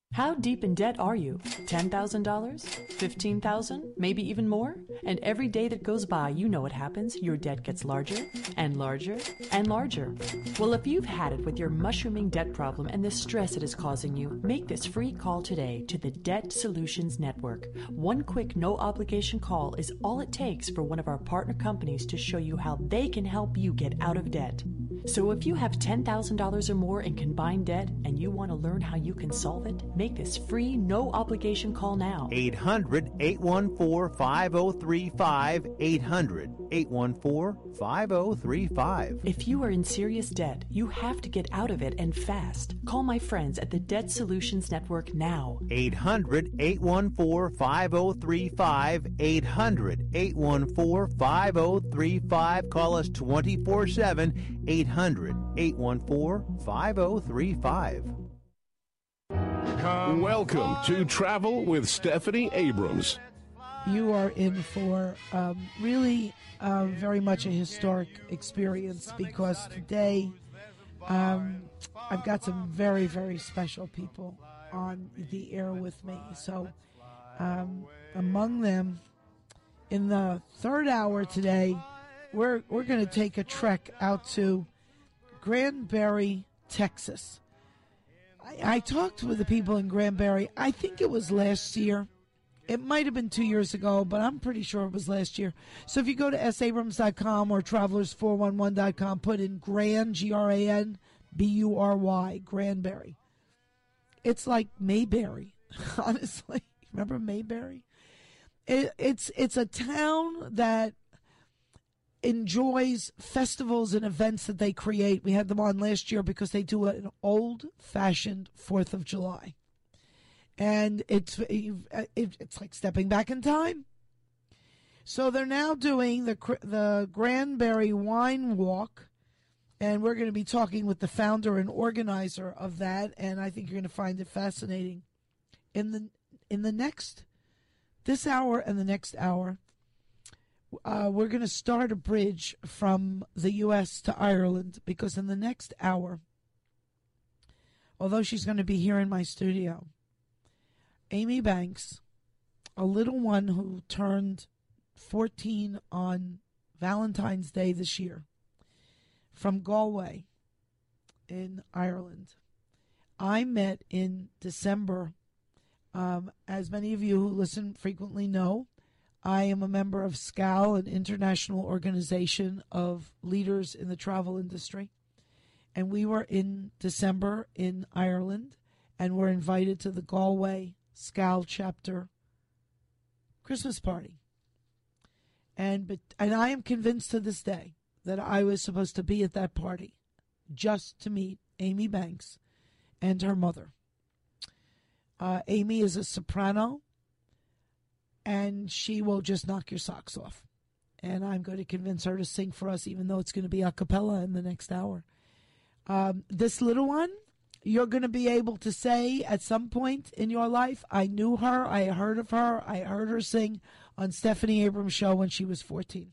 How deep in debt are you? $10,000? $15,000? Maybe even more? And every day that goes by, you know what happens. Your debt gets larger and larger and larger. Well, if you've had it with your mushrooming debt problem and the stress it is causing you, make this free call today to the Debt Solutions Network. One quick, no-obligation call is all it takes for one of our partner companies to show you how they can help you get out of debt. So if you have $10,000 or more in combined debt and you want to learn how you can solve it, make this free, no-obligation call now. 800-814-5035. 800-814-5035. If you are in serious debt, you have to get out of it and fast. Call my friends at the Debt Solutions Network now. 800-814-5035. 800-814-5035. Call us 24/7. 800-814-5035. Welcome to Travel with Stephanie Abrams. You are in for really very much a historic experience, because today I've got some very, very special people on the air with me. So among them, in the third hour today, we're going to take a trek out to Granbury, Texas. I talked with the people in Granbury. I think it was last year. It might have been 2 years ago, but I'm pretty sure it was last year. So if you go to sabrams.com or travelers411.com, put in Gran, Granbury, Granbury. It's like Mayberry, honestly. Remember Mayberry? It's a town that enjoys festivals and events that they create. We had them on last year because they do an old-fashioned 4th of July. And it's like stepping back in time. So they're now doing the Granbury Wine Walk, and we're going to be talking with the founder and organizer of that, and I think you're going to find it fascinating. In the next, this hour and the next hour, we're going to start a bridge from the U.S. to Ireland, because in the next hour, although she's going to be here in my studio, Amy Banks, a little one who turned 14 on Valentine's Day this year, from Galway in Ireland, I met in December. As many of you who listen frequently know, I am a member of SCAL, an international organization of leaders in the travel industry. And we were in December in Ireland and were invited to the Galway SCAL chapter Christmas party. And I am convinced to this day that I was supposed to be at that party just to meet Amy Banks and her mother. Amy is a soprano, and she will just knock your socks off. And I'm going to convince her to sing for us, even though it's going to be a cappella in the next hour. This little one, you're going to be able to say at some point in your life, I knew her, I heard of her, I heard her sing on Stephanie Abrams' show when she was 14.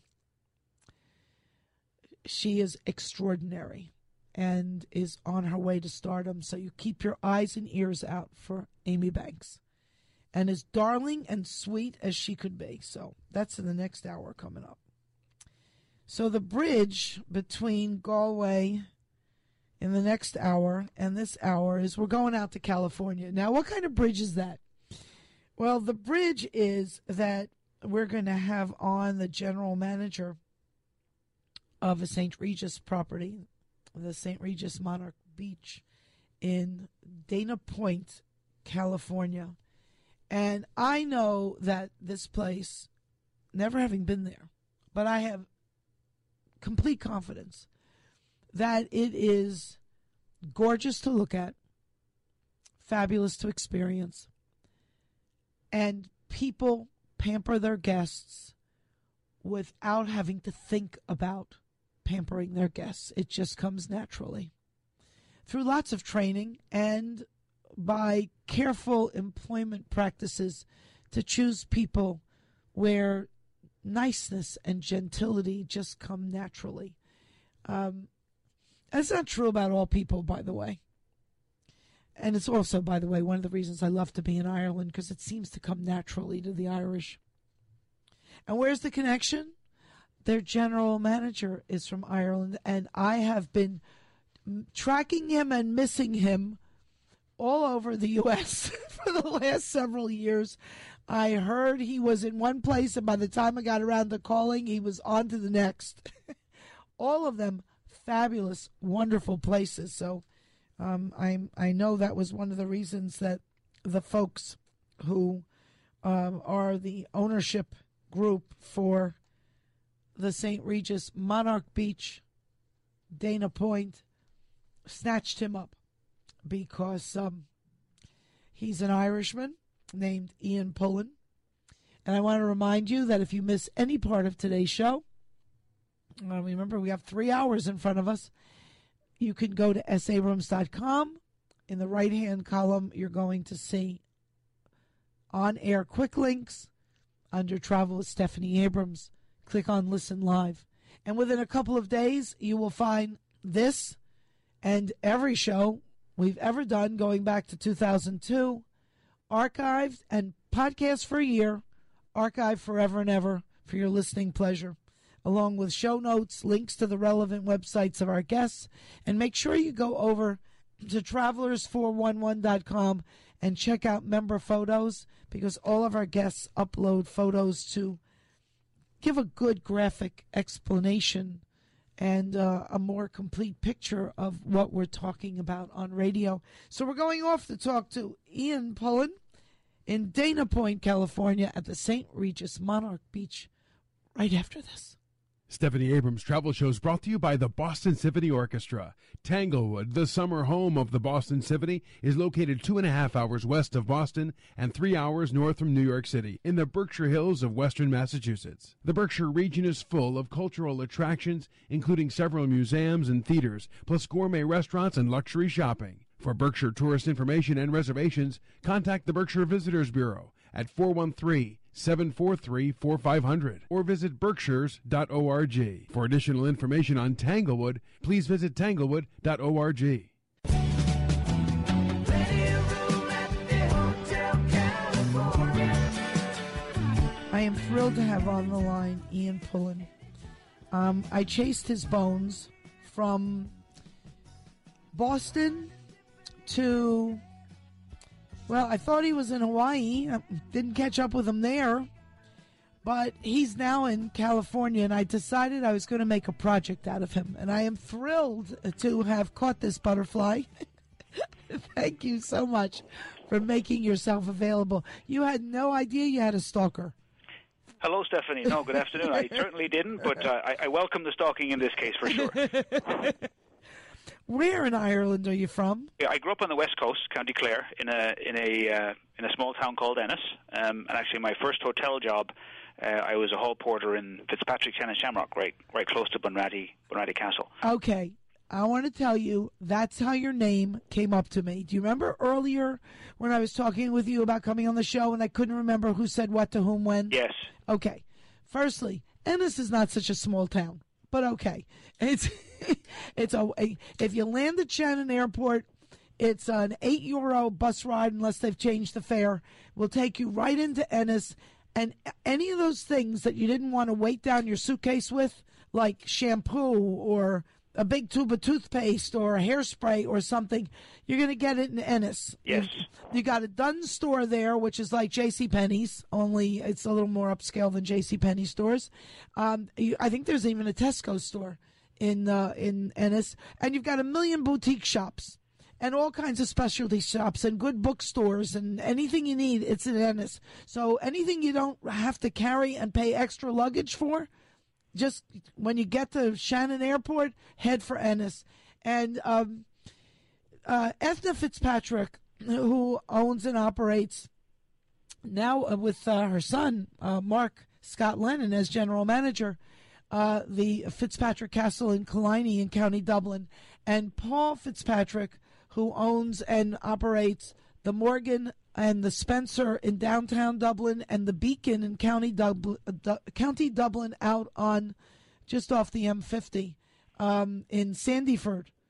She is extraordinary and is on her way to stardom, so you keep your eyes and ears out for Amy Banks. And as darling and sweet as she could be. So that's in the next hour coming up. So the bridge between Galway in the next hour and this hour is we're going out to California. Now, what kind of bridge is that? Well, the bridge is that we're going to have on the general manager of a St. Regis property, the St. Regis Monarch Beach in Dana Point, California. And I know that this place, never having been there, but I have complete confidence that it is gorgeous to look at, fabulous to experience, and people pamper their guests without having to think about pampering their guests. It just comes naturally through lots of training and by careful employment practices to choose people where niceness and gentility just come naturally. That's not true about all people, by the way. And it's also, by the way, one of the reasons I love to be in Ireland, because it seems to come naturally to the Irish. And where's the connection? Their general manager is from Ireland, and I have been tracking him and missing him all over the U.S. for the last several years. I heard he was in one place, and by the time I got around to calling, he was on to the next. All of them fabulous, wonderful places. So I know that was one of the reasons that the folks who are the ownership group for the St. Regis, Monarch Beach, Dana Point, snatched him up because he's an Irishman named Ian Pullen. And I want to remind you that if you miss any part of today's show, remember we have 3 hours in front of us, you can go to sabrams.com. In the right-hand column, you're going to see on-air quick links under Travel with Stephanie Abrams. Click on Listen Live. And within a couple of days, you will find this and every show we've ever done going back to 2002, archived and podcast for a year, archived forever and ever for your listening pleasure, along with show notes, links to the relevant websites of our guests. And make sure you go over to travelers411.com and check out member photos, because all of our guests upload photos to give a good graphic explanation and a more complete picture of what we're talking about on radio. So we're going off to talk to Ian Pullen in Dana Point, California at the St. Regis Monarch Beach right after this. Stephanie Abrams Travel Show is brought to you by the Boston Symphony Orchestra. Tanglewood, the summer home of the Boston Symphony, is located 2.5 hours west of Boston and 3 hours north from New York City in the Berkshire Hills of western Massachusetts. The Berkshire region is full of cultural attractions, including several museums and theaters, plus gourmet restaurants and luxury shopping. For Berkshire tourist information and reservations, contact the Berkshire Visitors Bureau at 413-743-4500 or visit berkshires.org. For additional information on Tanglewood, please visit tanglewood.org. I am thrilled to have on the line Ian Pullen. I chased his bones from Boston to... Well, I thought he was in Hawaii. I didn't catch up with him there. But he's now in California, and I decided I was going to make a project out of him. And I am thrilled to have caught this butterfly. Thank you so much for making yourself available. You had no idea you had a stalker. Hello, Stephanie. No, good afternoon. I certainly didn't, but I welcome the stalking in this case for sure. Where in Ireland are you from? Yeah, I grew up on the west coast, County Clare, in a small town called Ennis. And actually, my first hotel job, I was a hall porter in Fitzpatrick Town and Shamrock, right close to Bunratty Castle. Okay, I want to tell you that's how your name came up to me. Do you remember earlier when I was talking with you about coming on the show and I couldn't remember who said what to whom when? Yes. Okay. Firstly, Ennis is not such a small town. But okay, it's if you land at Shannon Airport, it's an €8 bus ride unless they've changed the fare. Will take you right into Ennis, and any of those things that you didn't want to weight down your suitcase with, like shampoo or a big tube of toothpaste or a hairspray or something, you're going to get it in Ennis. Yes. You got a Dunnes store there, which is like JCPenney's, only it's a little more upscale than JCPenney stores. I think there's even a Tesco store in Ennis. And you've got a million boutique shops and all kinds of specialty shops and good bookstores and anything you need, it's in Ennis. So anything you don't have to carry and pay extra luggage for, just when you get to Shannon Airport, head for Ennis. And Ethna Fitzpatrick, who owns and operates now with her son, Mark Scott Lennon, as general manager, the Fitzpatrick Castle in Killiney in County Dublin, and Paul Fitzpatrick, who owns and operates the Morgan and the Spencer in downtown Dublin and the Beacon in County Dublin out on just off the M50 in Sandyford.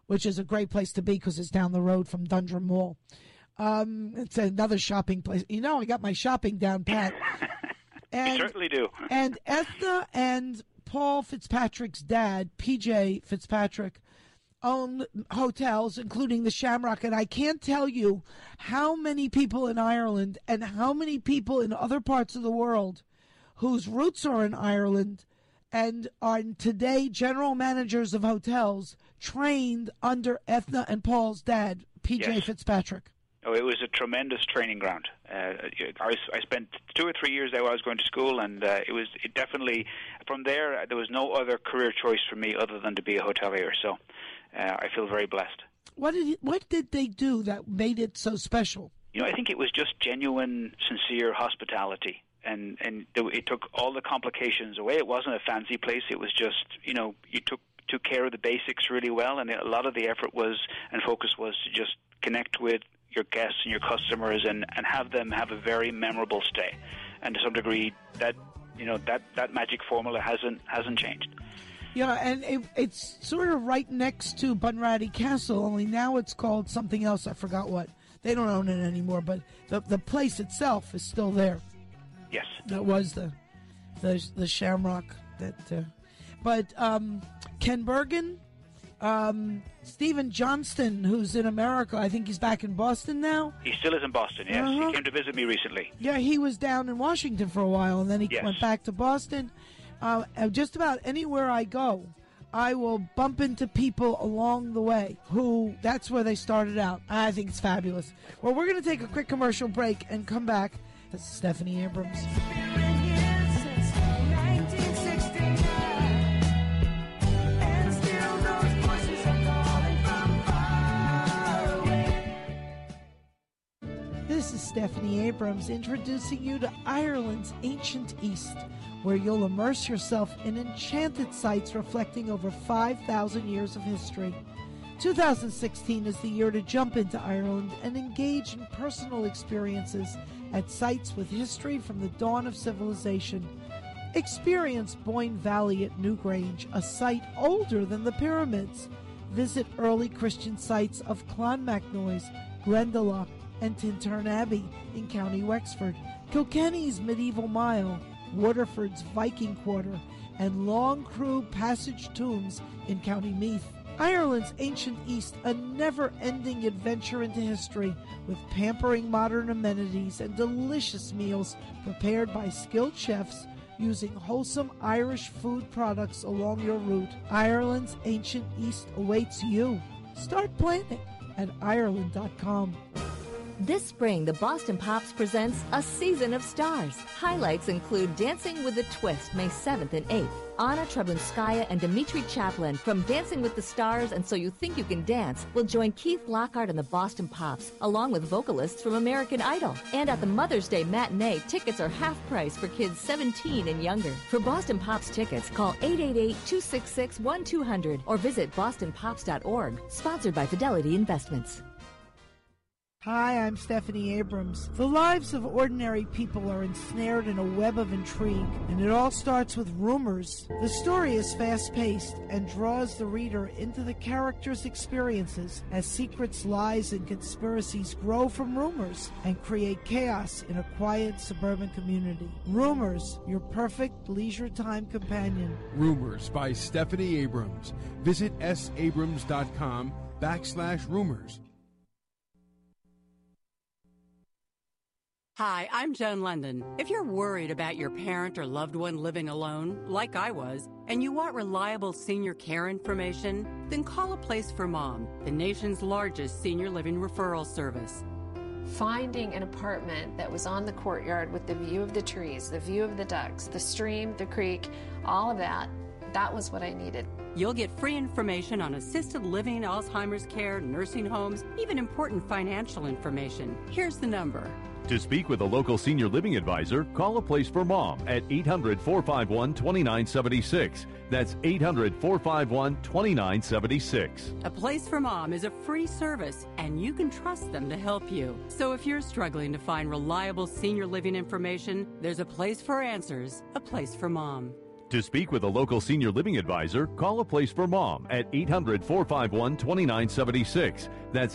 which is a great place to be because it's down the road from Dundrum Mall. It's another shopping place. You know, I got my shopping down pat. You certainly do. And Ethna and Paul Fitzpatrick's dad, PJ Fitzpatrick, own hotels, including the Shamrock. And I can't tell you how many people in Ireland and how many people in other parts of the world whose roots are in Ireland and are today general managers of hotels trained under Ethna and Paul's dad, PJ Fitzpatrick. Oh, it was a tremendous training ground. I spent 2 or 3 years there while I was going to school, and it definitely, from there was no other career choice for me other than to be a hotelier. So I feel very blessed. What did they do that made it so special? You know, I think it was just genuine, sincere hospitality. And it took all the complications away. It wasn't a fancy place. It was just, you know, you took care of the basics really well, and a lot of the effort was and focus was to just connect with your guests and your customers and have them have a very memorable stay. And to some degree, that magic formula hasn't changed. Yeah, and it's sort of right next to Bunratty Castle, only now it's called something else. I forgot what. They don't own it anymore, but the place itself is still there. Yes. That was the Shamrock. But Ken Bergen, Stephen Johnston, who's in America, I think he's back in Boston now. He still is in Boston, yes. He came to visit me recently. Yeah, he was down in Washington for a while, and then he went back to Boston. Just about anywhere I go, I will bump into people along the way who, that's where they started out. I think it's fabulous. Well, we're going to take a quick commercial break and come back. This is Stephanie Abrams. This is Stephanie Abrams introducing you to Ireland's ancient East, where you'll immerse yourself in enchanted sites reflecting over 5,000 years of history. 2016 is the year to jump into Ireland and engage in personal experiences at sites with history from the dawn of civilization. Experience Boyne Valley at Newgrange, a site older than the pyramids. Visit early Christian sites of Clonmacnoise, Glendalough, and Tintern Abbey in County Wexford, Kilkenny's Medieval Mile, Waterford's Viking Quarter, and Long Crew Passage Tombs in County Meath. Ireland's ancient East, a never-ending adventure into history with pampering modern amenities and delicious meals prepared by skilled chefs using wholesome Irish food products along your route. Ireland's ancient East awaits you. Start planning at Ireland.com. This spring, the Boston Pops presents A Season of Stars. Highlights include Dancing with the Twist, May 7th and 8th. Anna Trebunskaya and Dimitri Chaplin from Dancing with the Stars and So You Think You Can Dance will join Keith Lockhart and the Boston Pops, along with vocalists from American Idol. And at the Mother's Day matinee, tickets are half price for kids 17 and younger. For Boston Pops tickets, call 888-266-1200 or visit bostonpops.org. Sponsored by Fidelity Investments. Hi, I'm Stephanie Abrams. The lives of ordinary people are ensnared in a web of intrigue, and it all starts with rumors. The story is fast-paced and draws the reader into the characters' experiences as secrets, lies, and conspiracies grow from rumors and create chaos in a quiet suburban community. Rumors, your perfect leisure time companion. Rumors by Stephanie Abrams. Visit sabrams.com/rumors. Hi, I'm Joan London. If you're worried about your parent or loved one living alone, like I was, and you want reliable senior care information, then call A Place for Mom, the nation's largest senior living referral service. Finding an apartment that was on the courtyard with the view of the trees, the view of the ducks, the stream, the creek, all of that was what I needed. You'll get free information on assisted living, Alzheimer's care, nursing homes, even important financial information. Here's the number. To speak with a local senior living advisor, call A Place for Mom at 800-451-2976. That's 800-451-2976. A Place for Mom is a free service, and you can trust them to help you. So if you're struggling to find reliable senior living information, there's a place for answers, A Place for Mom. To speak with a local senior living advisor, call A Place for Mom at 800-451-2976. That's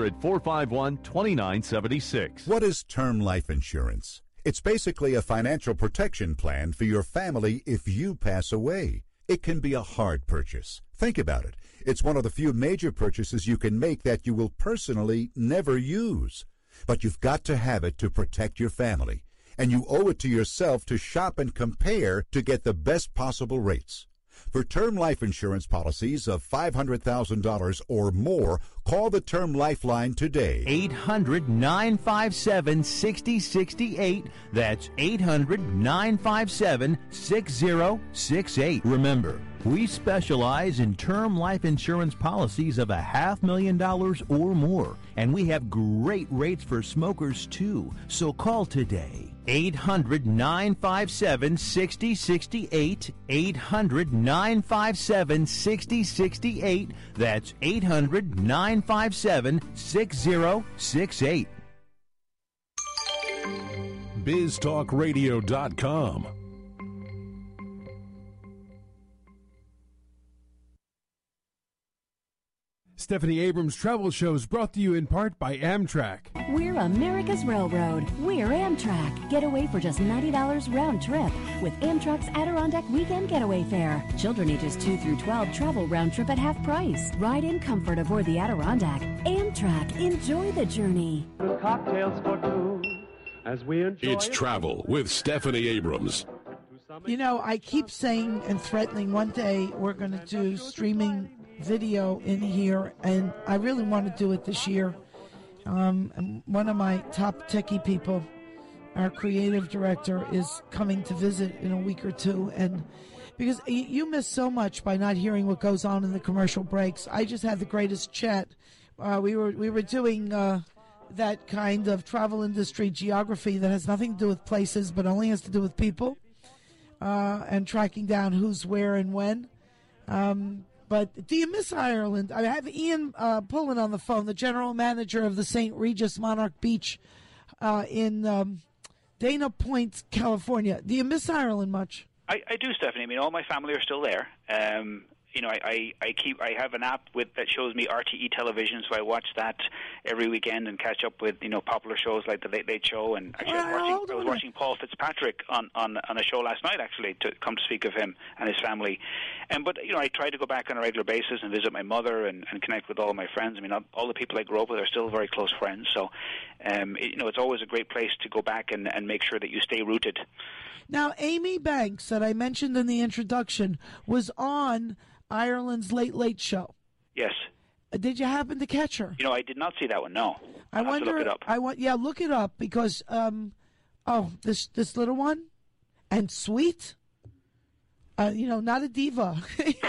800-451-2976. What is term life insurance? It's basically a financial protection plan for your family if you pass away. It can be a hard purchase. Think about it. It's one of the few major purchases you can make that you will personally never use. But you've got to have it to protect your family. And you owe it to yourself to shop and compare to get the best possible rates. For term life insurance policies of $500,000 or more, call the Term Lifeline today. 800-957-6068. That's 800-957-6068. Remember, we specialize in term life insurance policies of $500,000 or more, and we have great rates for smokers too. So call today. 800-957-6068. 800-957-6068. That's 800-957-6068. BizTalkRadio.com. Stephanie Abrams Travel Show is brought to you in part by Amtrak. We're America's Railroad. We're Amtrak. Get away for just $90 round trip with Amtrak's Adirondack Weekend Getaway Fare. Children ages 2 through 12 travel round trip at half price. Ride in comfort aboard the Adirondack. Amtrak. Enjoy the journey. Cocktails for two as we enjoy. It's Travel with Stephanie Abrams. You know, I keep saying and threatening one day we're going to do streaming video in here, and I really want to do it this year. And one of my top techie people, our creative director, is coming to visit in a week or two, and because you miss so much by not hearing what goes on in the commercial breaks. I just had the greatest chat. We were doing that kind of travel industry geography that has nothing to do with places but only has to do with people, and tracking down who's where and when. But do you miss Ireland? I have Ian Pullen on the phone, the general manager of the St. Regis Monarch Beach in Dana Point, California. Do you miss Ireland much? I do, Stephanie. I mean, all my family are still there. You know, I have an app that shows me RTE television, so I watch that every weekend and catch up with, you know, popular shows like the Late Late Show. And actually, I was watching Paul Fitzpatrick on a show last night, actually, to come to speak of him and his family. But you know, I try to go back on a regular basis and visit my mother and connect with all of my friends. I mean, all the people I grew up with are still very close friends. So, you know, it's always a great place to go back and make sure that you stay rooted. Now, Amy Banks, that I mentioned in the introduction, was on Ireland's Late Late Show. Yes. Did you happen to catch her? You know, I did not see that one. No. I wonder. Have to look it up. Yeah, look it up because this little one and sweet. You know, not a diva.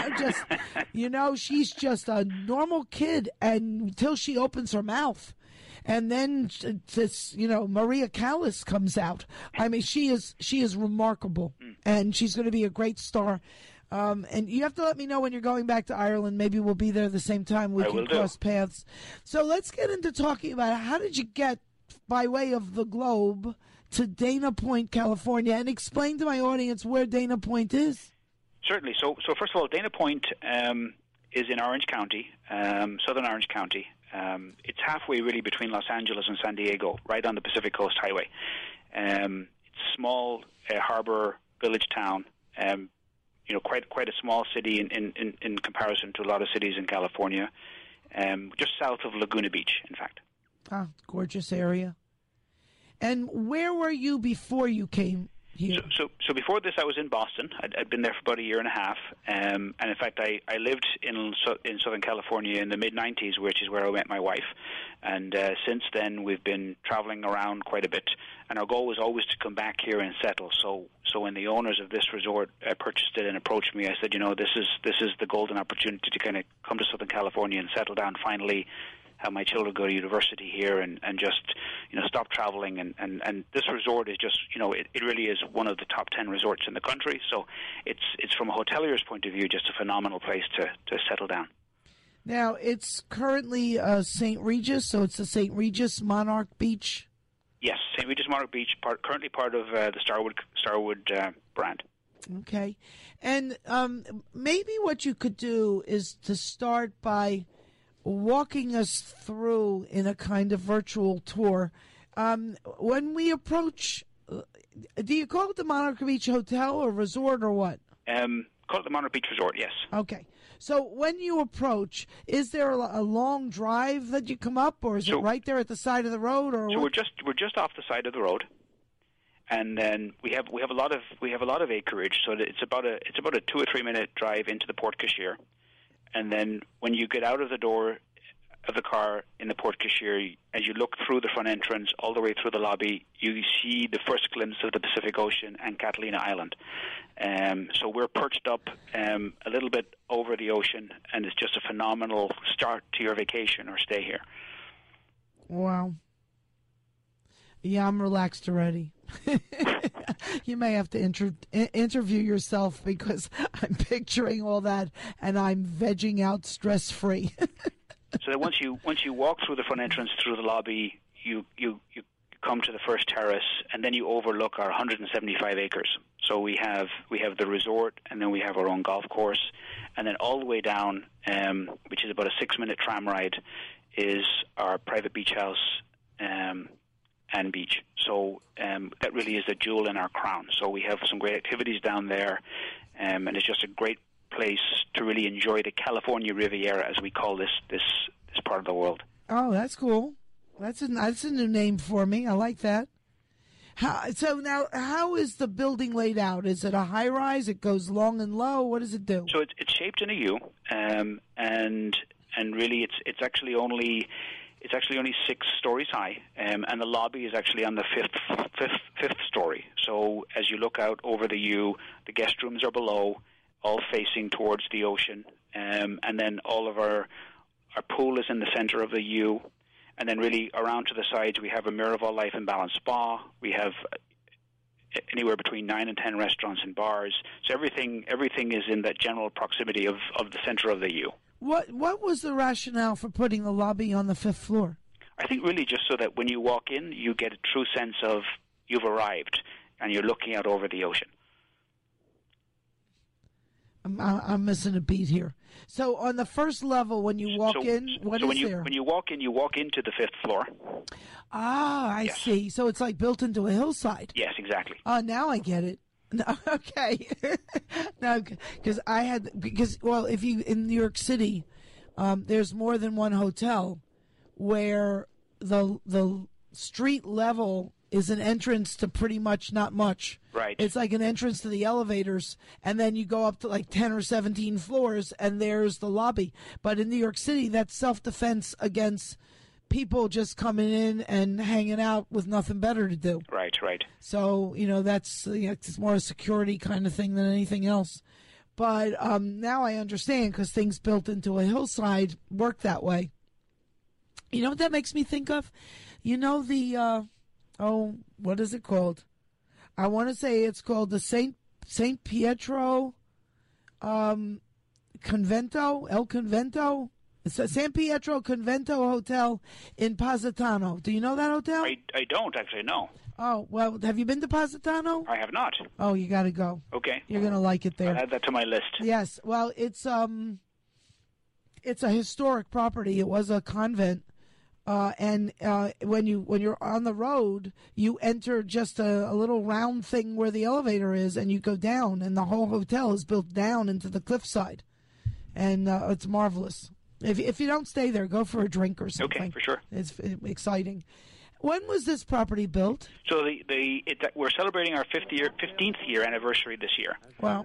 She's just a normal kid until she opens her mouth. And then this, Maria Callas comes out. I mean, she is remarkable, and she's going to be a great star. And you have to let me know when you're going back to Ireland. Maybe we'll be there at the same time. We can cross paths. So let's get into talking about how did you get by way of the globe to Dana Point, California, and explain to my audience where Dana Point is. Certainly. So first of all, Dana Point is in Orange County, southern Orange County. It's halfway really between Los Angeles and San Diego, right on the Pacific Coast Highway. It's a small harbor village town. Quite a small city in comparison to a lot of cities in California. Just south of Laguna Beach, in fact. Ah, gorgeous area. And where were you before you came here? So before this, I was in Boston. I'd been there for about a year and a half. And in fact, I lived in Southern California in the mid-'90s, which is where I met my wife. And since then, we've been traveling around quite a bit. And our goal was always to come back here and settle. So when the owners of this resort purchased it and approached me, I said, this is the golden opportunity to kind of come to Southern California and settle down finally, have my children go to university here and just, stop traveling. And this resort is just, it really is one of the top 10 resorts in the country. So it's from a hotelier's point of view, just a phenomenal place to settle down. Now, it's currently St. Regis, so it's the St. Regis Monarch Beach. Yes, St. Regis Monarch Beach, currently part of the Starwood brand. Okay. And maybe what you could do is to start by walking us through in a kind of virtual tour. When we approach, do you call it the Monarch Beach Hotel or Resort or what? Call it the Monarch Beach Resort, yes. Okay. So when you approach, is there a long drive that you come up, or is it right there at the side of the road? Or so we're just off the side of the road, and then we have a lot of acreage. So that it's about a 2 or 3 minute drive into the Port Cashir, and then when you get out of the door of the car in the Port Cashir, as you look through the front entrance all the way through the lobby, you see the first glimpse of the Pacific Ocean and Catalina Island. So we're perched up a little bit over the ocean, and it's just a phenomenal start to your vacation or stay here. Wow. Yeah, I'm relaxed already. You may have to interview yourself, because I'm picturing all that and I'm vegging out stress-free. So that once you walk through the front entrance through the lobby, you come to the first terrace, and then you overlook our 175 acres. So we have the resort, and then we have our own golf course, and then all the way down, which is about a 6-minute tram ride, is our private beach house and beach. So that really is a jewel in our crown. So we have some great activities down there, and it's just a great place to really enjoy the California Riviera, as we call this part of the world. Oh, that's cool. That's a new name for me. I like that. How is the building laid out? Is it a high rise? It goes long and low. What does it do? So it's shaped in a U, and really it's actually only 6 stories high, and the lobby is actually on the fifth story. So as you look out over the U, the guest rooms are below, all facing towards the ocean, and then all of our pool is in the center of the U, and then really around to the sides we have a Miraval Life and Balance Spa. We have anywhere between 9 and 10 restaurants and bars. So everything is in that general proximity of the center of the U. What was the rationale for putting the lobby on the 5th floor? I think really just so that when you walk in, you get a true sense of you've arrived and you're looking out over the ocean. I'm missing a beat here. So on the first level, when you walk in, what is there? When you walk in, you walk into the 5th floor. Ah, I see. So it's like built into a hillside. Yes, exactly. Oh, now I get it. Okay. No, because if you in New York City, there's more than one hotel where the street level is an entrance to pretty much not much. Right. It's like an entrance to the elevators, and then you go up to like 10 or 17 floors, and there's the lobby. But in New York City, that's self-defense against people just coming in and hanging out with nothing better to do. Right. So, that's it's more a security kind of thing than anything else. But now I understand, because things built into a hillside work that way. You know what that makes me think of? What is it called? I want to say it's called the St. Pietro Convento, El Convento. It's a San Pietro Convento Hotel in Positano. Do you know that hotel? I don't actually know. Oh, well, have you been to Positano? I have not. Oh, you got to go. Okay. You're going to like it there. I'll add that to my list. Yes. Well, it's a historic property. It was a convent. And when you're on the road, you enter just a little round thing where the elevator is, and you go down, and the whole hotel is built down into the cliffside, and it's marvelous. If you don't stay there, go for a drink or something. Okay, for sure. It's exciting. When was this property built? So we're celebrating our 15th year anniversary this year. Wow.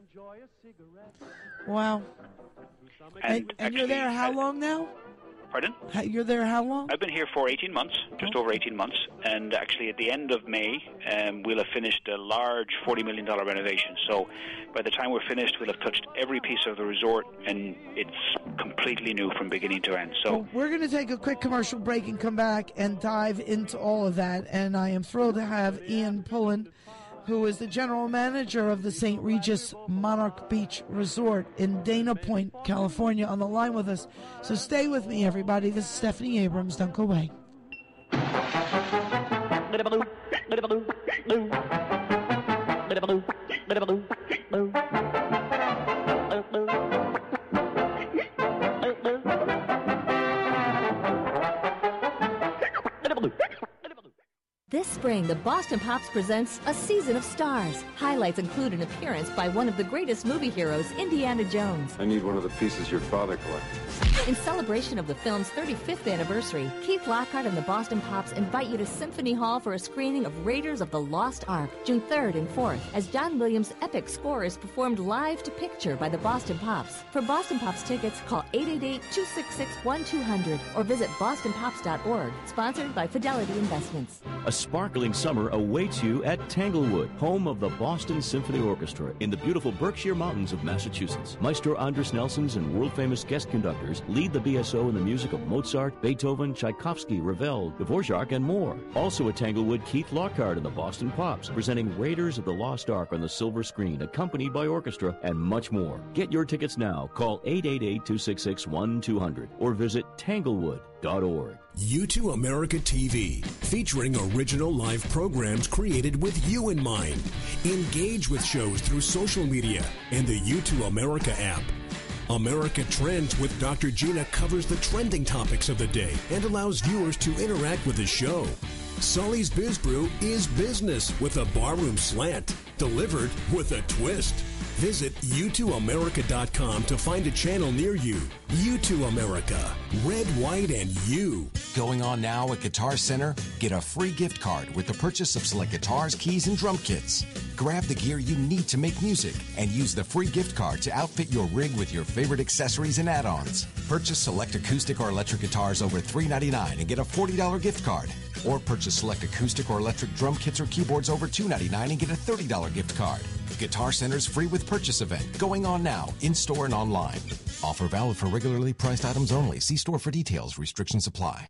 And you're there how long now? Pardon? You're there how long? I've been here for 18 months, just over 18 months. And actually at the end of May, we'll have finished a large $40 million renovation. So by the time we're finished, we'll have touched every piece of the resort, and it's completely new from beginning to end. So well, we're going to take a quick commercial break and come back and dive into all of that. And I am thrilled to have Ian Pullen, who is the general manager of the St. Regis Monarch Beach Resort in Dana Point, California, on the line with us. So stay with me, everybody. This is Stephanie Abrams. Don't go away. This spring, the Boston Pops presents A Season of Stars. Highlights include an appearance by one of the greatest movie heroes, Indiana Jones. I need one of the pieces your father collected. In celebration of the film's 35th anniversary, Keith Lockhart and the Boston Pops invite you to Symphony Hall for a screening of Raiders of the Lost Ark, June 3rd and 4th, as John Williams' epic score is performed live to picture by the Boston Pops. For Boston Pops tickets, call 888-266-1200 or visit bostonpops.org. Sponsored by Fidelity Investments. A sparkling summer awaits you at Tanglewood, home of the Boston Symphony Orchestra in the beautiful Berkshire Mountains of Massachusetts. Maestro Andres Nelson's and world-famous guest conductors lead the BSO in the music of Mozart, Beethoven, Tchaikovsky, Ravel, Dvorak, and more. Also at Tanglewood, Keith Lockhart and the Boston Pops, presenting Raiders of the Lost Ark on the silver screen, accompanied by orchestra, and much more. Get your tickets now. Call 888-266-1200 or visit tanglewood.org. U2 America TV, featuring original live programs created with you in mind. Engage with shows through social media and the U2 America app. America Trends with Dr. Gina covers the trending topics of the day and allows viewers to interact with the show. Sully's Biz Brew is business with a barroom slant, delivered with a twist. Visit U2America.com to find a channel near you. U2 America. Red, white, and you. Going on now at Guitar Center? Get a free gift card with the purchase of select guitars, keys, and drum kits. Grab the gear you need to make music and use the free gift card to outfit your rig with your favorite accessories and add-ons. Purchase select acoustic or electric guitars over $3.99 and get a $40 gift card. Or purchase select acoustic or electric drum kits or keyboards over $2.99 and get a $30 gift card. Guitar Center's free with purchase event going on now, in-store and online. Offer valid for regularly priced items only. See store for details. Restrictions apply.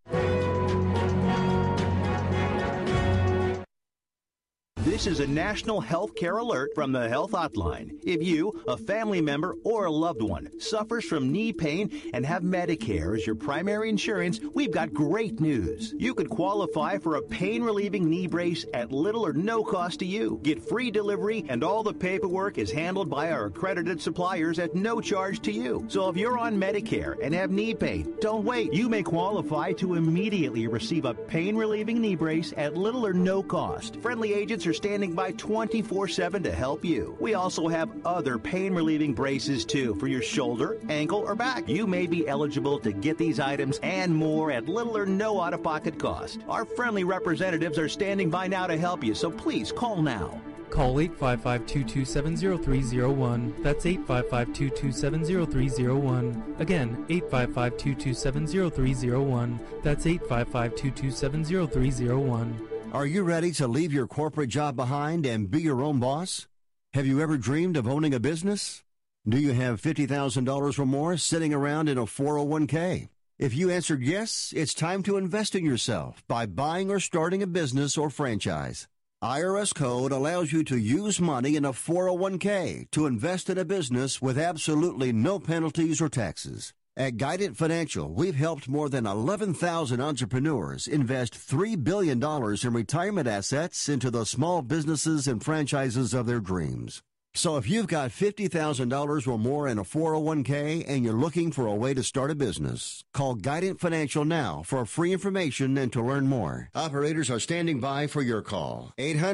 This is a national health care alert from the Health Hotline. If you, a family member, or a loved one suffers from knee pain and have Medicare as your primary insurance, we've got great news. You could qualify for a pain-relieving knee brace at little or no cost to you. Get free delivery, and all the paperwork is handled by our accredited suppliers at no charge to you. So if you're on Medicare and have knee pain, don't wait. You may qualify to immediately receive a pain-relieving knee brace at little or no cost. Friendly agents are standing by 24/7 to help you. We also have other pain-relieving braces, too, for your shoulder, ankle, or back. You may be eligible to get these items and more at little or no out-of-pocket cost. Our friendly representatives are standing by now to help you, so please call now. Call 855-227-0301. That's 855-227-0301. Again, 855-227-0301. That's 855-227-0301. Are you ready to leave your corporate job behind and be your own boss? Have you ever dreamed of owning a business? Do you have $50,000 or more sitting around in a 401k? If you answered yes, it's time to invest in yourself by buying or starting a business or franchise. IRS code allows you to use money in a 401k to invest in a business with absolutely no penalties or taxes. At Guidant Financial, we've helped more than 11,000 entrepreneurs invest $3 billion in retirement assets into the small businesses and franchises of their dreams. So if you've got $50,000 or more in a 401k and you're looking for a way to start a business, call Guidant Financial now for free information and to learn more. Operators are standing by for your call.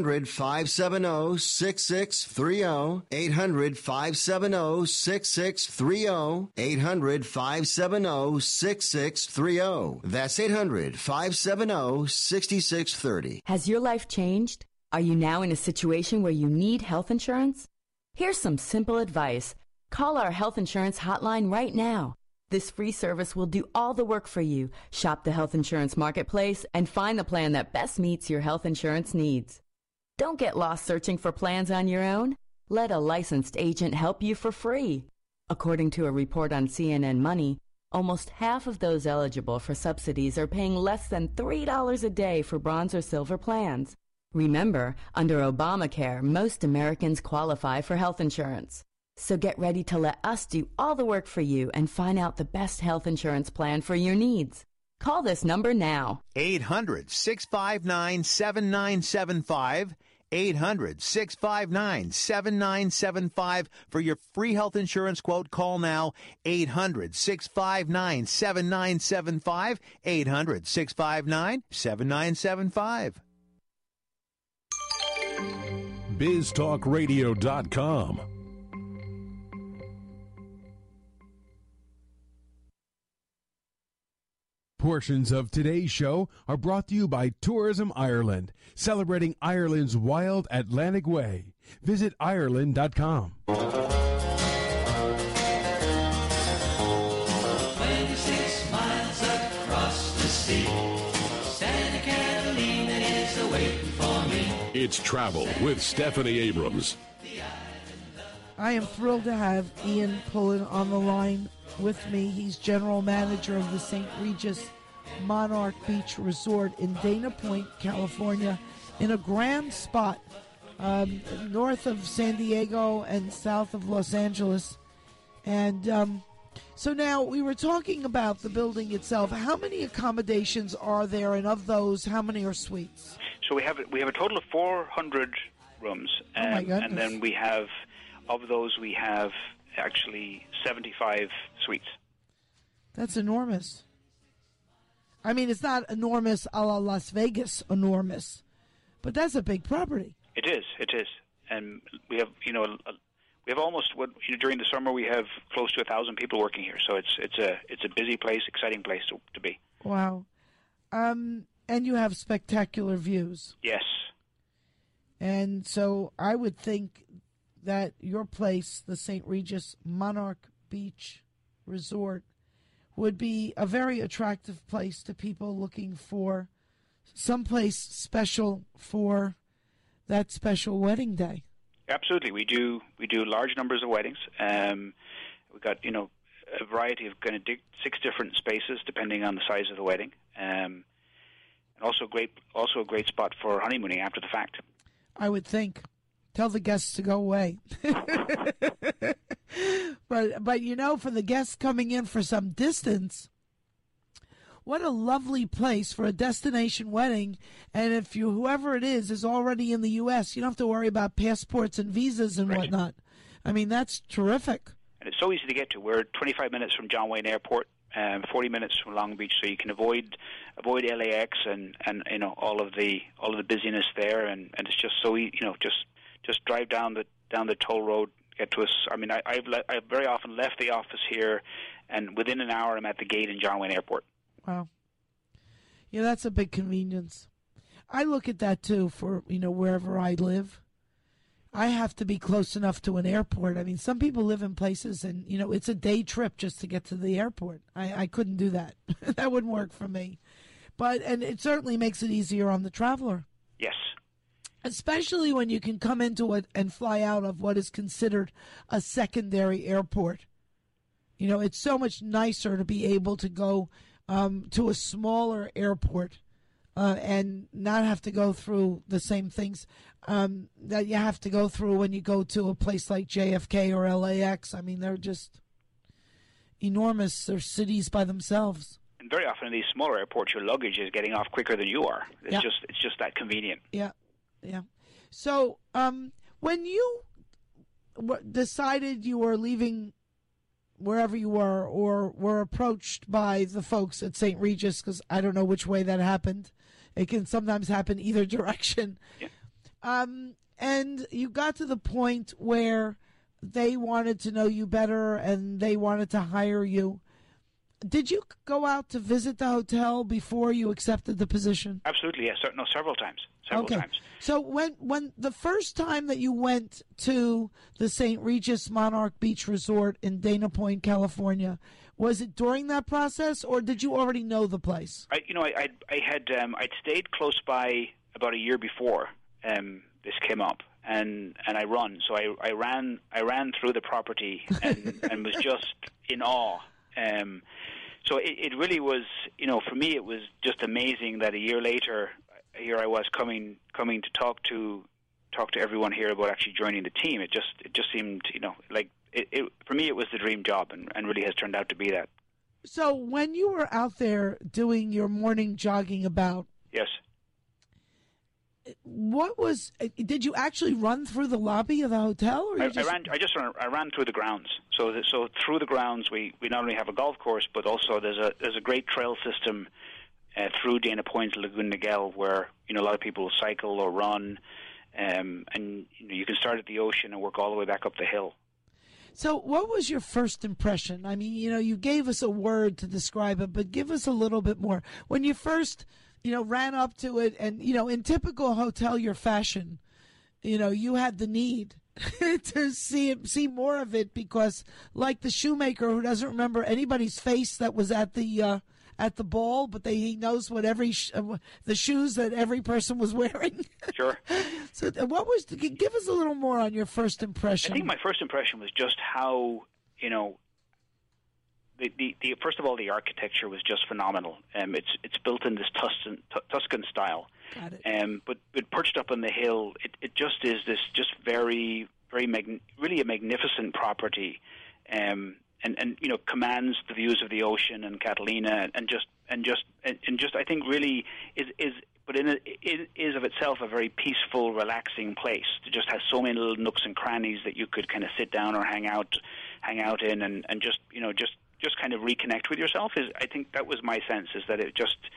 800-570-6630. 800-570-6630. 800-570-6630. That's 800-570-6630. Has your life changed? Are you now in a situation where you need health insurance? Here's some simple advice. Call our health insurance hotline right now. This free service will do all the work for you. Shop the health insurance marketplace and find the plan that best meets your health insurance needs. Don't get lost searching for plans on your own. Let a licensed agent help you for free. According to a report on CNN Money, almost half of those eligible for subsidies are paying less than $3 a day for bronze or silver plans. Remember, under Obamacare, most Americans qualify for health insurance. So get ready to let us do all the work for you and find out the best health insurance plan for your needs. Call this number now. 800-659-7975. 800-659-7975 for your free health insurance quote. Call now. 800-659-7975. 800-659-7975. biztalkradio.com. Portions of today's show are brought to you by Tourism Ireland, celebrating Ireland's wild Atlantic way. Visit Ireland.com. 26 miles across the sea, Santa Catalina is awaiting for me. It's Travel with Stephanie Abrams. I am thrilled to have Ian Pullen on the line with me. He's general manager of the St. Regis Monarch Beach Resort in Dana Point, California, in a grand spot north of San Diego and south of Los Angeles. And so now we were talking about the building itself. How many accommodations are there, and of those, how many are suites? So we have a total of 400 rooms, Oh my goodness. and then we have, of those, we have actually 75 suites. That's enormous. I mean, it's not enormous a la Las Vegas enormous, but that's a big property. It is, and we have we have almost during the summer we have close to 1,000 people working here. So it's a busy place, exciting place to be. Wow, and you have spectacular views. Yes, and so I would think that your place, the St. Regis Monarch Beach Resort, would be a very attractive place to people looking for someplace special for that special wedding day. absolutely. We do large numbers of weddings. We've got a variety of kind of 6 different spaces depending on the size of the wedding, and also a great spot for honeymooning after the fact. I would think. Tell the guests to go away. But for the guests coming in for some distance, what a lovely place for a destination wedding. And if whoever it is already in the U.S., you don't have to worry about passports and visas and whatnot. I mean, that's terrific. And it's so easy to get to. We're 25 minutes from John Wayne Airport, 40 minutes from Long Beach, so you can avoid LAX and all of the busyness there. And it's just so just drive down the toll road, get to us. I mean, I've very often left the office here, and within an hour I'm at the gate in John Wayne Airport. Wow. Yeah, that's a big convenience. I look at that too for wherever I live. I have to be close enough to an airport. I mean, some people live in places and it's a day trip just to get to the airport. I couldn't do that. That wouldn't work for me. And it certainly makes it easier on the traveler. Yes. Especially when you can come into it and fly out of what is considered a secondary airport. It's so much nicer to be able to go to a smaller airport and not have to go through the same things that you have to go through when you go to a place like JFK or LAX. I mean, they're just enormous. They're cities by themselves. And very often in these smaller airports, your luggage is getting off quicker than you are. It's just that convenient. Yeah. Yeah. So when you decided you were leaving wherever you were or were approached by the folks at St. Regis, because I don't know which way that happened. It can sometimes happen either direction. Yeah. And you got to the point where they wanted to know you better and they wanted to hire you. Did you go out to visit the hotel before you accepted the position? Absolutely, yes. No, several times. Several times. So when the first time that you went to the St. Regis Monarch Beach Resort in Dana Point, California, was it during that process, or did you already know the place? I'd stayed close by about a year before this came up, and I run. So I ran through the property and was just in awe. So it really was, for me, it was just amazing that a year later, here I was coming to talk to everyone here about actually joining the team. It just seemed, like it for me, it was the dream job, and really has turned out to be that. So when you were out there doing your morning jogging about, yes, did you actually run through the lobby of the hotel? Or I ran through the grounds. So through the grounds, we not only have a golf course, but also there's a great trail system through Dana Point, Lagoon Niguel, where a lot of people cycle or run, and you can start at the ocean and work all the way back up the hill. So what was your first impression? I mean, you gave us a word to describe it, but give us a little bit more. When you first, ran up to it and, in typical hotelier fashion, you had the need to see more of it because, like the shoemaker who doesn't remember anybody's face that was at the ball, but he knows what the shoes that every person was wearing. Sure. So, give us a little more on your first impression. I think my first impression was just how the first of all, the architecture was just phenomenal. It's built in this Tuscan style. Got it. But perched up on the hill, it just is this just very, very really a magnificent property, and commands the views of the ocean and Catalina, and just I think really is of itself a very peaceful, relaxing place. It just has so many little nooks and crannies that you could kind of sit down or hang out in, and just kind of reconnect with yourself. I think that was my sense, is that it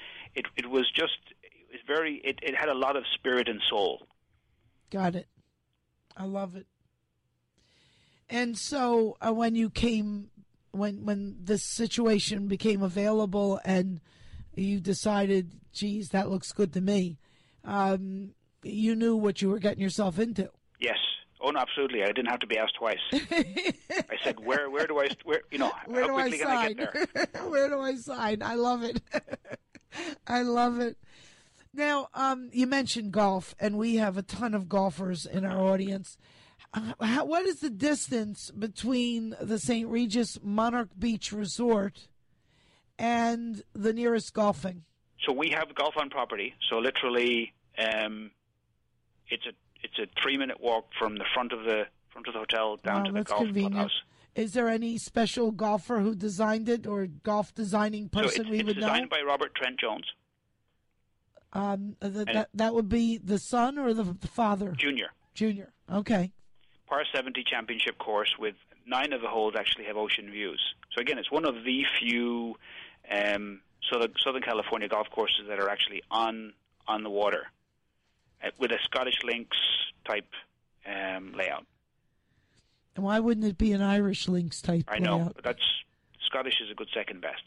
had a lot of spirit and soul. Got it. I love it. And so when you came, when this situation became available and you decided, geez, that looks good to me, you knew what you were getting yourself into. Yes. Oh, no, absolutely. I didn't have to be asked twice. I said, where do I how quickly can I get there? Where do I sign? I love it. I love it. Now, you mentioned golf, and we have a ton of golfers in our audience. What is the distance between the St. Regis Monarch Beach Resort and the nearest golfing? So we have golf on property. So literally, it's a 3-minute walk from the front of the hotel down to the golf clubhouse. Is there any special golfer who designed it, or golf designing person we would know? It's designed by Robert Trent Jones. That would be the son or the father? Junior. Okay. Par 70 championship course with 9 of the holes actually have ocean views. So again, it's one of the few Southern California golf courses that are actually on the water, with a Scottish links type layout. And why wouldn't it be an Irish links type layout? I know, but Scottish is a good second best.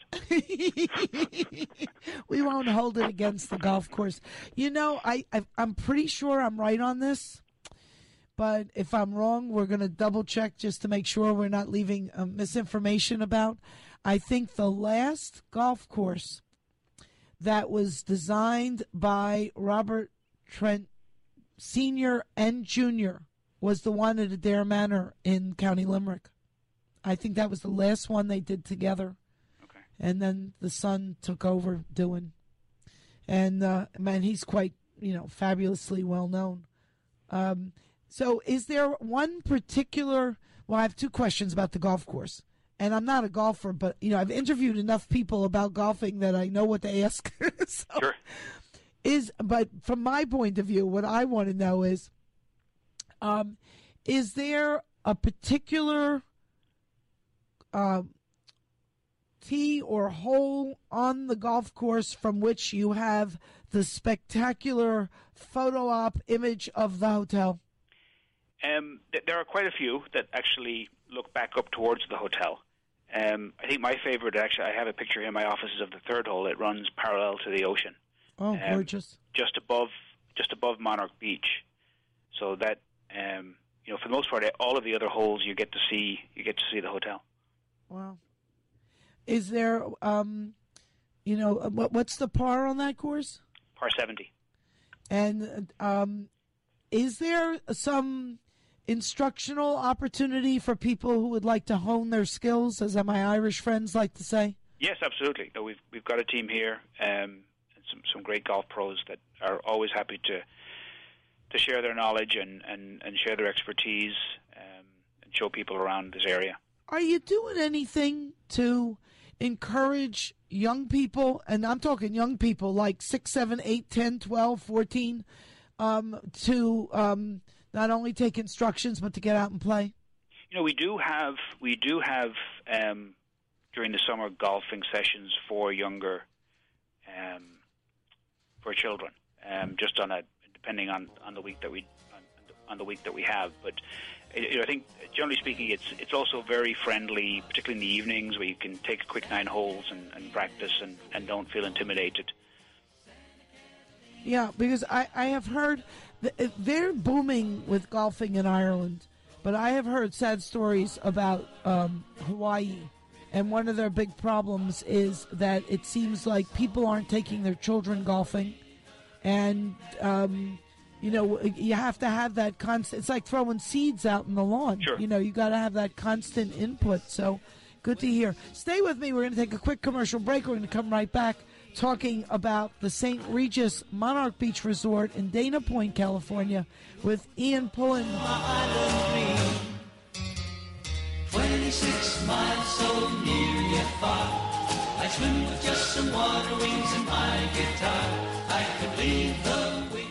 We won't hold it against the golf course. I'm pretty sure I'm right on this, but if I'm wrong, we're going to double check just to make sure we're not leaving misinformation about. I think the last golf course that was designed by Robert Trent Sr. and Jr. was the one at Adair Manor in County Limerick. I think that was the last one they did together. Okay. And then the son took over doing. And, man, he's quite, fabulously well known. So is there one particular... Well, I have 2 questions about the golf course. And I'm not a golfer, but, I've interviewed enough people about golfing that I know what to ask. Sure. But from my point of view, what I want to know is there a particular tee or hole on the golf course from which you have the spectacular photo op image of the hotel? There are quite a few that actually look back up towards the hotel. I think my favorite, actually, I have a picture here in my office, is of the 3rd hole. It runs parallel to the ocean. Oh, gorgeous! Just above Monarch Beach, so that for the most part, all of the other holes you get to see the hotel. Wow! Is there what's the par on that course? Par 70. And is there some instructional opportunity for people who would like to hone their skills, as my Irish friends like to say? Yes, absolutely. No, we've got a team here. Some great golf pros that are always happy to share their knowledge and share their expertise and show people around this area. Are you doing anything to encourage young people, and I'm talking young people like 6, 7, 8, 10, 12, 14, to not only take instructions but to get out and play? We do have during the summer golfing sessions for younger for children, just depending on the week that on the week that we have. But I think, generally speaking, it's also very friendly, particularly in the evenings, where you can take a quick 9 holes and practice and don't feel intimidated. Yeah, because I have heard they're booming with golfing in Ireland, but I have heard sad stories about Hawaii. And one of their big problems is that it seems like people aren't taking their children golfing. And, you have to have that constant. It's like throwing seeds out in the lawn. Sure. You got to have that constant input. So good to hear. Stay with me. We're going to take a quick commercial break. We're going to come right back talking about the St. Regis Monarch Beach Resort in Dana Point, California with Ian Pullen. 26 miles so near yet far. I swim with just some water wings and my guitar. I could leave the wings.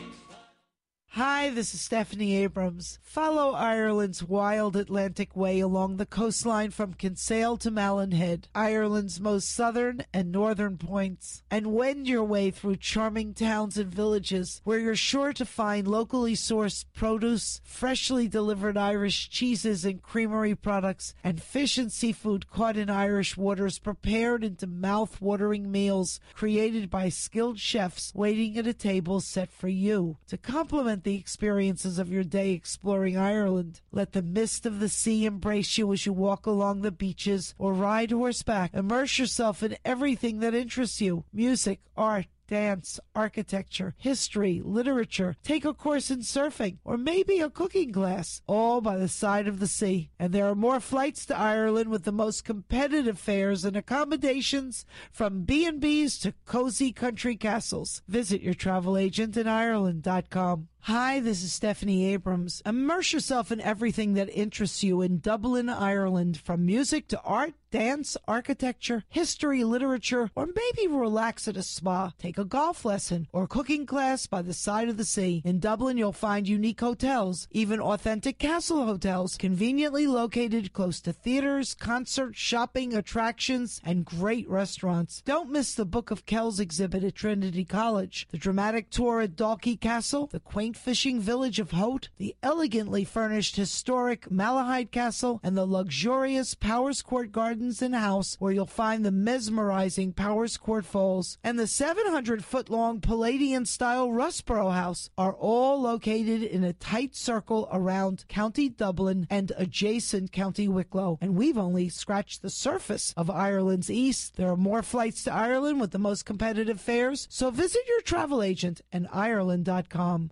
Hi, this is Stephanie Abrams. Follow Ireland's wild Atlantic way along the coastline from Kinsale to Malin Head, Ireland's most southern and northern points, and wend your way through charming towns and villages where you're sure to find locally sourced produce, freshly delivered Irish cheeses and creamery products, and fish and seafood caught in Irish waters prepared into mouth-watering meals created by skilled chefs waiting at a table set for you. To complement the experiences of your day exploring Ireland, let the mist of the sea embrace you as you walk along the beaches or ride horseback. Immerse yourself in everything that interests you: music, art, dance, architecture, history, literature. Take a course in surfing or maybe a cooking class, all by the side of the sea. And there are more flights to Ireland with the most competitive fares and accommodations from B&Bs to cozy country castles. Visit your travel agent in Ireland.com. Hi, this is Stephanie Abrams. Immerse yourself in everything that interests you in Dublin, Ireland, from music to art, dance, architecture, history, literature, or maybe relax at a spa. Take a golf lesson or cooking class by the side of the sea. In Dublin, you'll find unique hotels, even authentic castle hotels, conveniently located close to theaters, concerts, shopping, attractions, and great restaurants. Don't miss the Book of Kells exhibit at Trinity College, the dramatic tour at Dalkey Castle, the quaint fishing village of Hote, the elegantly furnished historic Malahide Castle, and the luxurious Powers Court Gardens and House, where you'll find the mesmerizing Powers Court Falls, and the 700-foot-long Palladian-style Rusborough House are all located in a tight circle around County Dublin and adjacent County Wicklow. And we've only scratched the surface of Ireland's east. There are more flights to Ireland with the most competitive fares, so visit your travel agent and Ireland.com.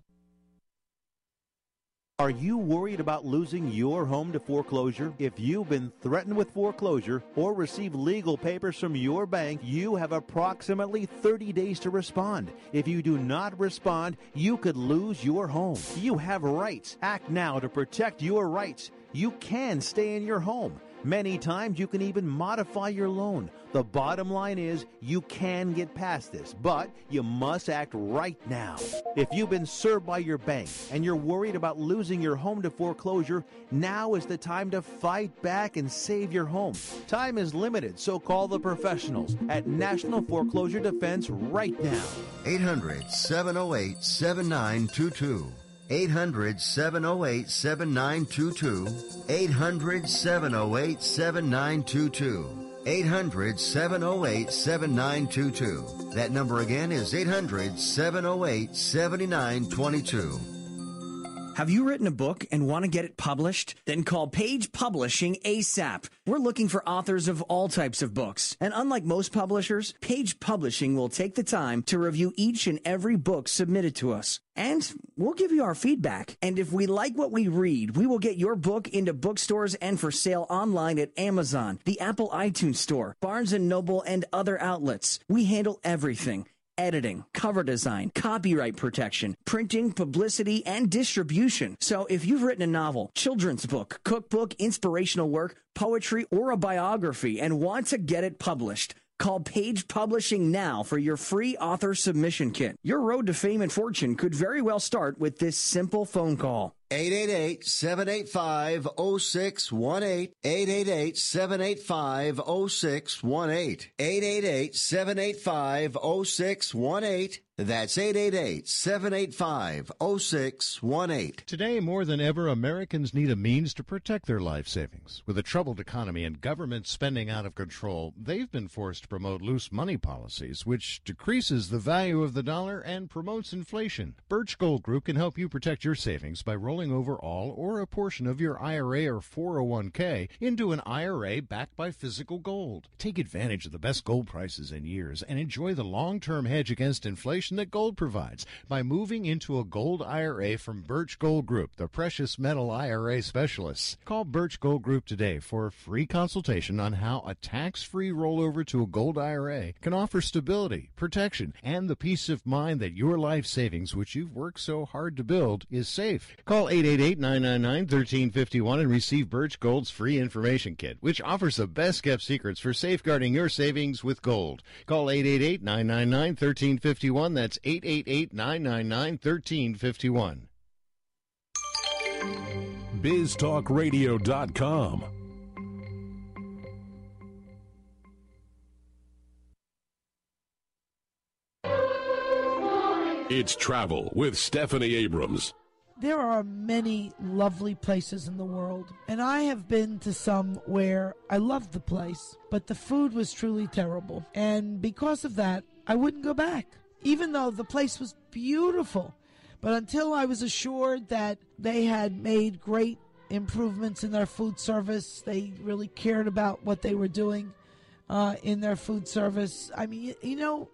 Are you worried about losing your home to foreclosure? If you've been threatened with foreclosure or received legal papers from your bank, you have approximately 30 days to respond. If you do not respond, you could lose your home. You have rights. Act now to protect your rights. You can stay in your home. Many times you can even modify your loan. The bottom line is you can get past this, but you must act right now. If you've been served by your bank and you're worried about losing your home to foreclosure, now is the time to fight back and save your home. Time is limited, so call the professionals at National Foreclosure Defense right now. 800-708-7922. 800-708-7922. 800-708-7922. 800-708-7922. That number again is 800-708-7922. Have you written a book and want to get it published? Then call Page Publishing ASAP. We're looking for authors of all types of books. And unlike most publishers, Page Publishing will take the time to review each and every book submitted to us. And we'll give you our feedback. And if we like what we read, we will get your book into bookstores and for sale online at Amazon, the Apple iTunes Store, Barnes & Noble, and other outlets. We handle everything. Editing, cover design, copyright protection, printing, publicity, and distribution. So if you've written a novel, children's book, cookbook, inspirational work, poetry, or a biography and want to get it published, call Page Publishing now for your free author submission kit. Your road to fame and fortune could very well start with this simple phone call. 888-785-0618. 888-785-0618. 888-785-0618. That's 888-785-0618. Today, more than ever, Americans need a means to protect their life savings. With a troubled economy and government spending out of control, they've been forced to promote loose money policies, which decreases the value of the dollar and promotes inflation. Birch Gold Group can help you protect your savings by rolling over all or a portion of your IRA or 401k into an IRA backed by physical gold. Take advantage of the best gold prices in years and enjoy the long-term hedge against inflation that gold provides by moving into a gold IRA from Birch Gold Group, the precious metal IRA specialists. Call Birch Gold Group today for a free consultation on how a tax-free rollover to a gold IRA can offer stability, protection, and the peace of mind that your life savings, which you've worked so hard to build, is safe. Call 888-999-1351 and receive Birch Gold's free information kit, which offers the best-kept secrets for safeguarding your savings with gold. Call 888-999-1351. That's 888-999-1351. BizTalkRadio.com. It's Travel with Stephanie Abrams. There are many lovely places in the world, and I have been to some where I loved the place, but the food was truly terrible. And because of that, I wouldn't go back, even though the place was beautiful. But until I was assured that they had made great improvements in their food service, they really cared about what they were doing in their food service. I mean, you know,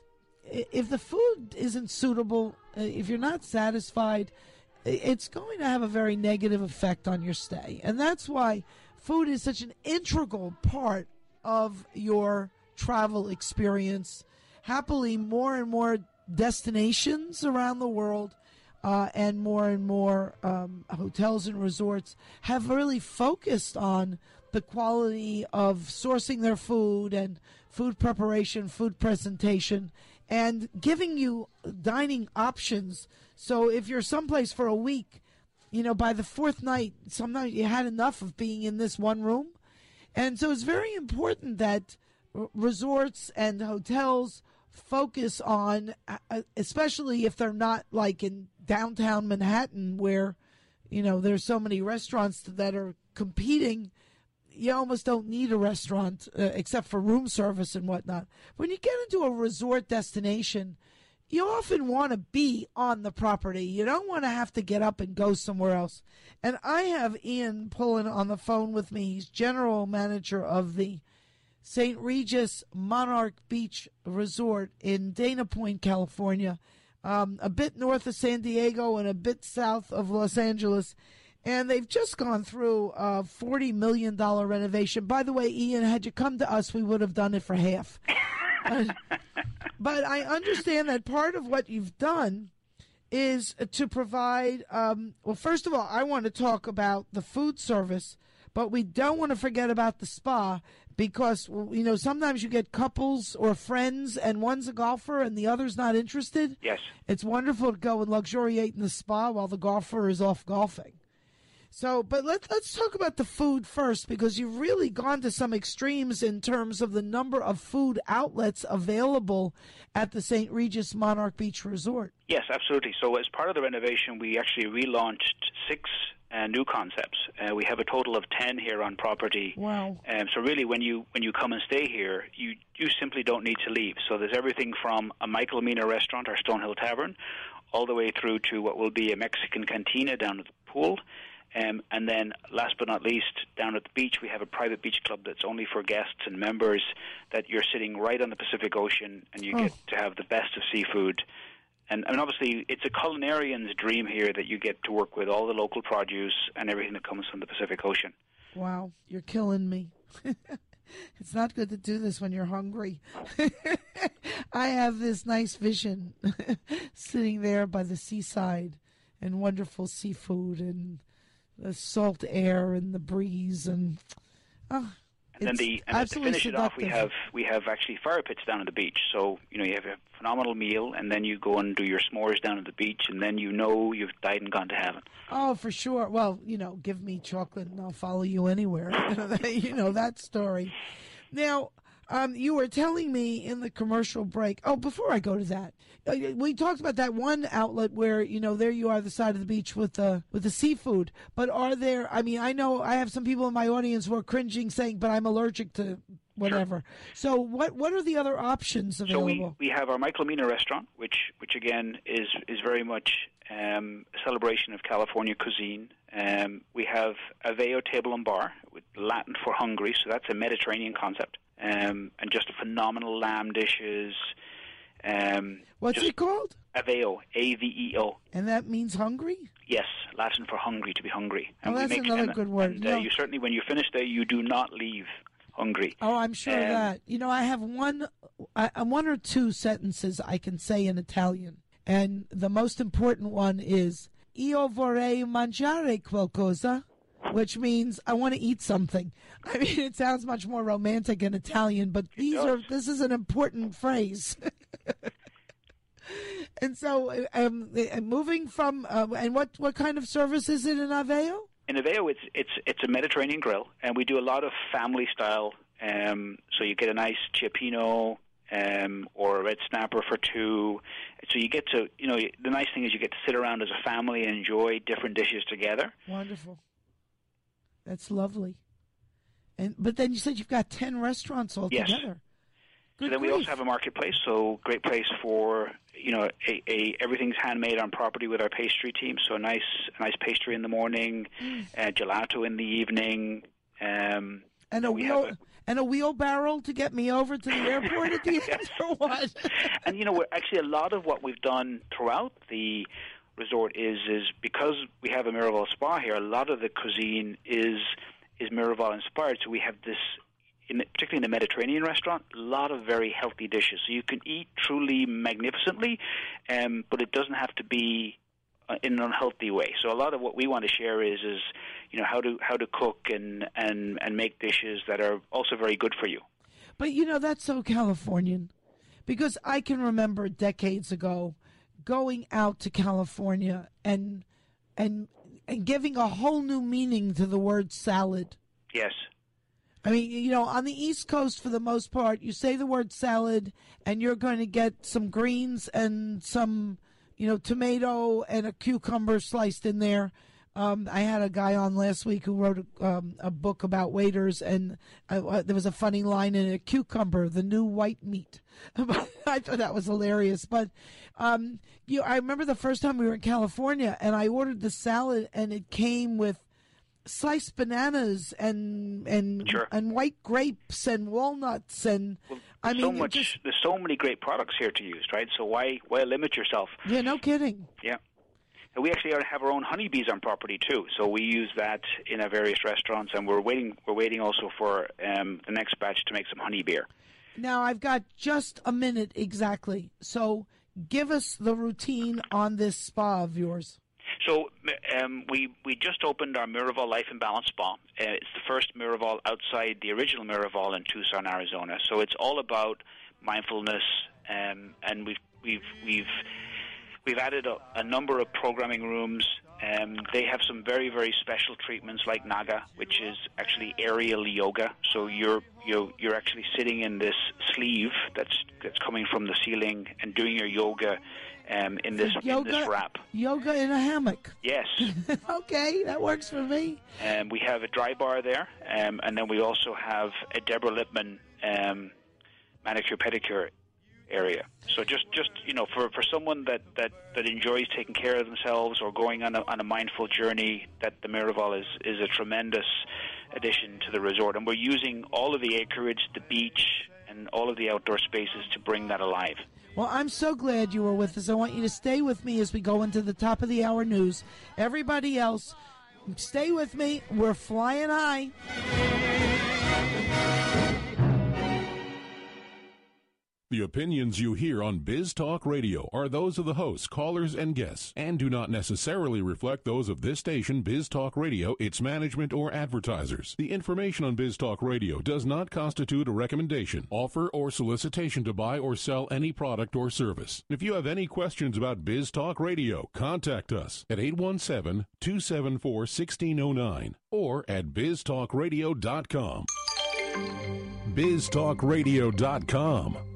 if the food isn't suitable, if you're not satisfied, it's going to have a very negative effect on your stay. And that's why food is such an integral part of your travel experience. Happily, more and more destinations around the world and more hotels and resorts have really focused on the quality of sourcing their food and food preparation, food presentation, and giving you dining options. So if you're someplace for a week, you know, by the fourth night, sometimes you had enough of being in this one room. And so it's very important that resorts and hotels focus on, especially if they're not like in downtown Manhattan where, you know, there's so many restaurants that are competing. You almost don't need a restaurant except for room service and whatnot. When you get into a resort destination, you often want to be on the property. You don't want to have to get up and go somewhere else. And I have Ian Pullen on the phone with me. He's general manager of the St. Regis Monarch Beach Resort in Dana Point, California, a bit north of San Diego and a bit south of Los Angeles. And they've just gone through a $40 million renovation. By the way, Ian, had you come to us, we would have done it for half. But I understand that part of what you've done is to provide, well, first of all, I want to talk about the food service, but we don't want to forget about the spa because, you know, sometimes you get couples or friends and one's a golfer and the other's not interested. Yes. It's wonderful to go and luxuriate in the spa while the golfer is off golfing. So, but let's talk about the food first, because you've really gone to some extremes in terms of the number of food outlets available at the St. Regis Monarch Beach Resort. Yes, absolutely. So as part of the renovation, we actually relaunched 6 new concepts. We have a total of 10 here on property. Wow. So really, when you come and stay here, you simply don't need to leave. So there's everything from a Michael Mina restaurant, our Stonehill Tavern, all the way through to what will be a Mexican cantina down at the pool. And then, last but not least, down at the beach, we have a private beach club that's only for guests and members, that you're sitting right on the Pacific Ocean, and you get to have the best of seafood. And obviously, it's a culinarian's dream here that you get to work with all the local produce and everything that comes from the Pacific Ocean. Wow, you're killing me. It's not good to do this when you're hungry. I have this nice vision sitting there by the seaside and wonderful seafood and the salt air and the breeze, and And then to finish it off, we have actually fire pits down at the beach. So you have a phenomenal meal, and then you go and do your s'mores down at the beach, and then you've died and gone to heaven. Oh, for sure. Well, give me chocolate and I'll follow you anywhere. That story. Now, you were telling me in the commercial break. Oh, before I go to that, we talked about that one outlet where there you are, the side of the beach with the seafood. But are there? I mean, I know I have some people in my audience who are cringing, saying, "But I'm allergic to whatever." Sure. So, what are the other options available? So we have our Michael Mina restaurant, which again is very much a celebration of California cuisine. We have Aveo Table and Bar with Latin for hungry, so that's a Mediterranean concept. And just phenomenal lamb dishes. What's it called? Aveo, A-V-E-O. And that means hungry? Yes, Latin for hungry, to be hungry. And that's another good word. And you certainly, when you finish there, you do not leave hungry. Oh, I'm sure of that. I have one or two sentences I can say in Italian. And the most important one is, Io vorrei mangiare qualcosa, which means I want to eat something. I mean, it sounds much more romantic in Italian, but this is an important phrase. And so, moving from, and what kind of service is it in Aveo? In Aveo, it's a Mediterranean grill, and we do a lot of family style. So you get a nice ciappino or a red snapper for two. So you get to, the nice thing is you get to sit around as a family and enjoy different dishes together. Wonderful. That's lovely. But then you said you've got 10 restaurants altogether. Yes. So then we also have a marketplace, so great place for, everything's handmade on property with our pastry team. So a nice pastry in the morning, gelato in the evening. And a wheelbarrow to get me over to the airport at the end, or what? And, actually a lot of what we've done throughout the resort is because we have a Miraval Spa here, a lot of the cuisine is Miraval inspired. So we have this, particularly in the Mediterranean restaurant, a lot of very healthy dishes. So you can eat truly magnificently, but it doesn't have to be in an unhealthy way. So a lot of what we want to share is how to cook and make dishes that are also very good for you. But that's so Californian, because I can remember decades ago going out to California and giving a whole new meaning to the word salad. Yes. I mean, on the East Coast, for the most part, you say the word salad, and you're going to get some greens and some, tomato and a cucumber sliced in there. I had a guy on last week who wrote a book about waiters, and there was a funny line in it: cucumber, the new white meat. I thought that was hilarious. But I remember the first time we were in California, and I ordered the salad, and it came with sliced bananas and white grapes and walnuts and there's so many great products here to use, right? So why limit yourself? Yeah, no kidding. Yeah. And we actually have our own honeybees on property too, so we use that in our various restaurants, and we're waiting also for the next batch to make some honey beer. Now I've got just a minute exactly, so give us the routine on this spa of yours. So we just opened our Miraval Life and Balance Spa. It's the first Miraval outside the original Miraval in Tucson, Arizona. So it's all about mindfulness, and we've added a number of programming rooms. They have some very, very special treatments like Naga, which is actually aerial yoga. So you're actually sitting in this sleeve that's coming from the ceiling and doing your yoga in this wrap. Yoga in a hammock. Yes. Okay, that works for me. We have a dry bar there, and then we also have a Deborah Lippman manicure pedicure area. So just for someone that enjoys taking care of themselves or going on a mindful journey, that the Miraval is a tremendous addition to the resort. And we're using all of the acreage, the beach, and all of the outdoor spaces to bring that alive. Well, I'm so glad you were with us. I want you to stay with me as we go into the top of the hour news. Everybody else, stay with me. We're flying high. The opinions you hear on Biz Talk Radio are those of the hosts, callers, and guests, and do not necessarily reflect those of this station, Biz Talk Radio, its management, or advertisers. The information on Biz Talk Radio does not constitute a recommendation, offer, or solicitation to buy or sell any product or service. If you have any questions about Biz Talk Radio, contact us at 817-274-1609 or at biztalkradio.com. biztalkradio.com.